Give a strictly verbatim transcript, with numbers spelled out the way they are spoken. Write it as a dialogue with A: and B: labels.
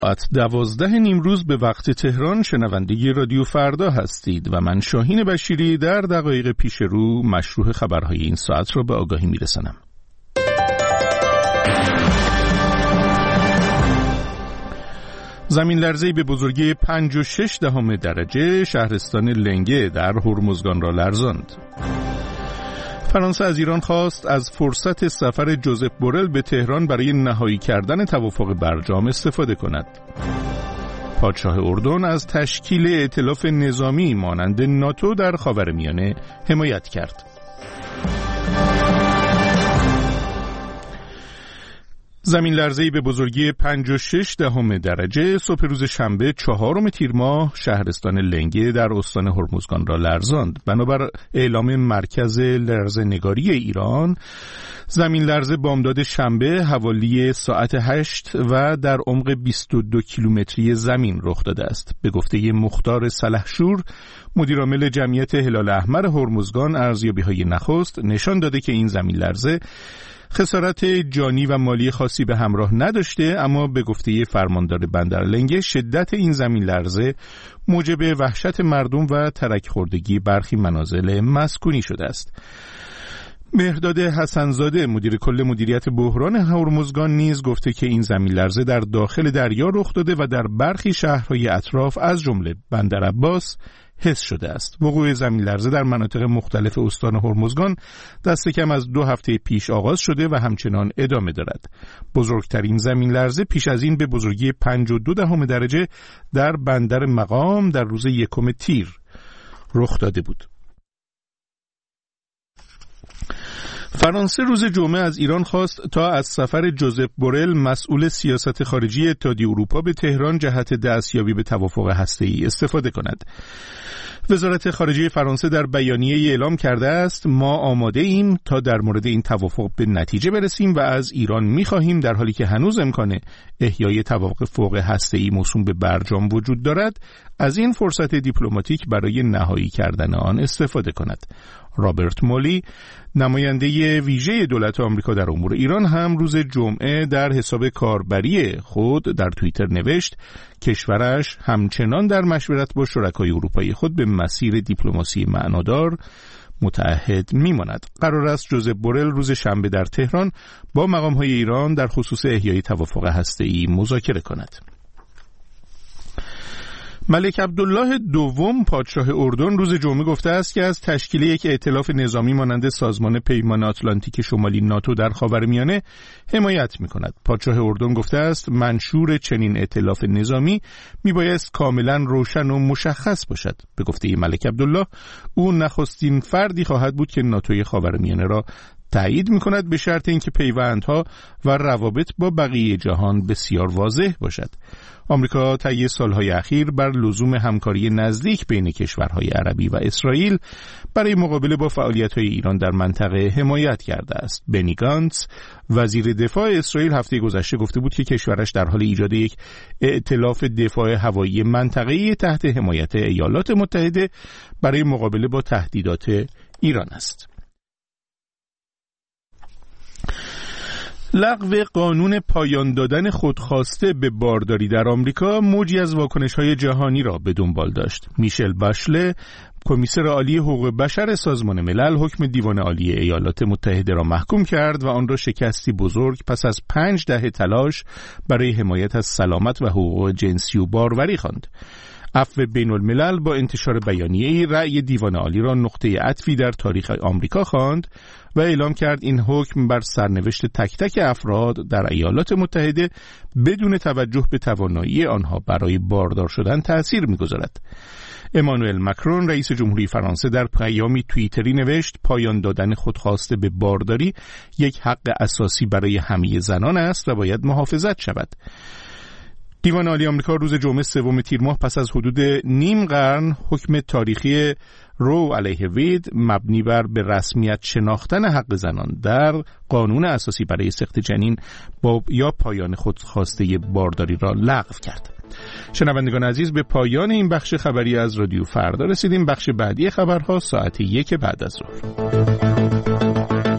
A: ساعت دوازده نیمروز به وقت تهران شنونده رادیو فردا هستید و من شاهین بشیری در دقایق پیش رو مشروع خبرهای این ساعت را به آگاهی میرسانم. زمین لرزه‌ای به بزرگی پنج و شش دهم درجه شهرستان لنگه در هرمزگان را لرزاند. فرانسه از ایران خواست از فرصت سفر جوزف بورل به تهران برای نهایی کردن توافق برجام استفاده کند. پادشاه اردن از تشکیل ائتلاف نظامی مانند ناتو در خاورمیانه حمایت کرد. زمین لرزه‌ای به بزرگی پنج و شش دهم درجه صبح روز شنبه چهارم تیر ماه شهرستان لنگه در استان هرمزگان را لرزاند. بنابر اعلام مرکز لرزه‌نگاری ایران، زمین لرزه بامداد شنبه حوالی ساعت هشت و در عمق بیست و دو کیلومتری زمین رخ داده است. به گفته مختار سلحشور، مدیرعامل جمعیت هلال احمر هرمزگان، ارزیابی‌های نخست نشان داده که این زمین لرزه خسارت جانی و مالی خاصی به همراه نداشته، اما به گفته فرماندار بندر لنگه شدت این زمین لرزه موجب وحشت مردم و ترک خوردگی برخی منازل مسکونی شده است. مهرداد حسنزاده مدیر کل مدیریت بحران هرمزگان نیز گفته که این زمین لرزه در داخل دریا رخ داده و در برخی شهرهای اطراف از جمله بندر عباس حس شده است. وقوع زمین لرزه در مناطق مختلف استان هرمزگان دست کم از دو هفته پیش آغاز شده و همچنان ادامه دارد. بزرگترین زمین لرزه پیش از این به بزرگی پنج و دو دهم درجه در بندر مقام در روز یکم تیر رخ داده بود. فرانسه روز جمعه از ایران خواست تا از سفر جوزف بورل مسئول سیاست خارجی اتحادیه اروپا به تهران جهت دستیابی به توافق هسته‌ای استفاده کند. وزارت خارجه فرانسه در بیانیه اعلام کرده است: ما آماده ایم تا در مورد این توافق به نتیجه برسیم و از ایران می‌خواهیم در حالی که هنوز امکان احیای توافق هسته‌ای موسوم به برجام وجود دارد، از این فرصت دیپلماتیک برای نهایی کردن آن استفاده کند. رابرت مولی، نماینده ویژه دولت آمریکا در امور ایران، هم روز جمعه در حساب کاربری خود در توییتر نوشت کشورش همچنان در مشورت با شرکای اروپایی خود به مسیر دیپلماسی معنادار متعهد میماند. قرار است جوزف بورل روز شنبه در تهران با مقام‌های ایران در خصوص احیای توافق هسته‌ای مذاکره کند. ملک عبدالله دوم پادشاه اردن روز جمعه گفته است که از تشکیل یک ائتلاف نظامی مانند سازمان پیمان آتلانتیک شمالی ناتو در خاورمیانه حمایت می‌کند. پادشاه اردن گفته است منشور چنین ائتلاف نظامی میبایست کاملا روشن و مشخص باشد. به گفته ملک عبدالله، او نخستین فردی خواهد بود که ناتوی خاورمیانه را تایید می‌کند به شرط اینکه پیوندها و روابط با بقیه جهان بسیار واضح باشد. آمریکا طی سالهای اخیر بر لزوم همکاری نزدیک بین کشورهای عربی و اسرائیل برای مقابله با فعالیت‌های ایران در منطقه حمایت کرده است. بنی گانتز، وزیر دفاع اسرائیل، هفته گذشته گفته بود که کشورش در حال ایجاد یک ائتلاف دفاع هوایی منطقه‌ای تحت حمایت ایالات متحده برای مقابله با تهدیدات ایران است. لغو قانون پایان دادن خودخواسته به بارداری در آمریکا موجی از واکنش‌های جهانی را به دنبال داشت. میشل باشله، کمیسر عالی حقوق بشر سازمان ملل، حکم دیوان عالی ایالات متحده را محکوم کرد و آن را شکستی بزرگ پس از پنج دهه تلاش برای حمایت از سلامت و حقوق جنسی و باروری خواند. عفو بین الملل با انتشار بیانیه‌ای رأی دیوان عالی را نقطه عطفی در تاریخ آمریکا خواند و اعلام کرد این حکم بر سرنوشت تک تک افراد در ایالات متحده بدون توجه به توانایی آنها برای باردار شدن تأثیر می‌گذارد. امانوئل مکرون رئیس جمهوری فرانسه در پیامی توییتری نوشت پایان دادن خودخواسته به بارداری یک حق اساسی برای همه زنان است و باید محافظت شود. دیوان عالی آمریکا روز جمعه سوم تیر ماه پس از حدود نیم قرن حکم تاریخی رو علیه وید مبنی بر به رسمیت شناختن حق زنان در قانون اساسی برای سقط جنین با یا پایان خودخواسته بارداری را لغو کرد. شنوندگان عزیز، به پایان این بخش خبری از رادیو فردا رسیدیم. بخش بعدی خبرها ساعت یک بعد از ظهر.